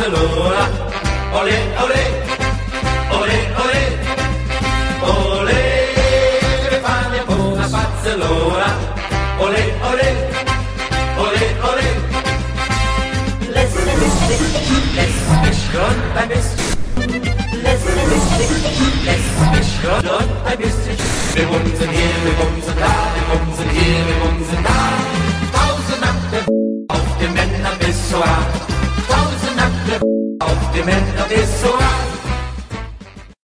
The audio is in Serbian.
Barcelona. Olé, olé, olé, olé, olé, che fanno buona Barcelona. Olé, olé, olé, olé. Lesbisch und ein bisschen. Lesbisch und ein bisschen. Wir bumsen hier, wir bumsen da, wir bumsen hier, wir bumsen da. Tausend Nackte auf dem Männerpissoir. Tausend Nackte auf dem Männerpissoir.